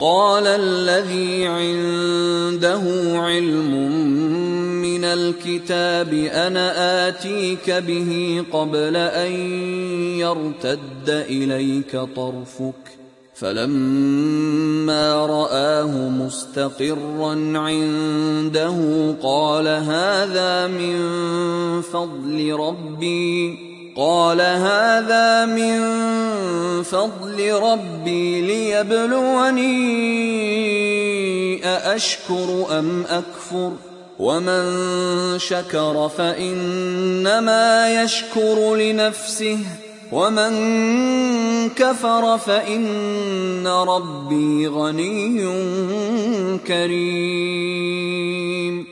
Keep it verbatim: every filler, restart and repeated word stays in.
قال الذي عنده علم من الكتاب أنا آتيك به قبل أن يرتد إليك طرفك فلما رآه مستقرا عنده قال هذا من فضل ربي قال هذا من فضل ربي ليبلوني أأشكر أم أكفر ومن شكر فإنما يشكر لنفسه ومن كفر فإن ربي غني كريم.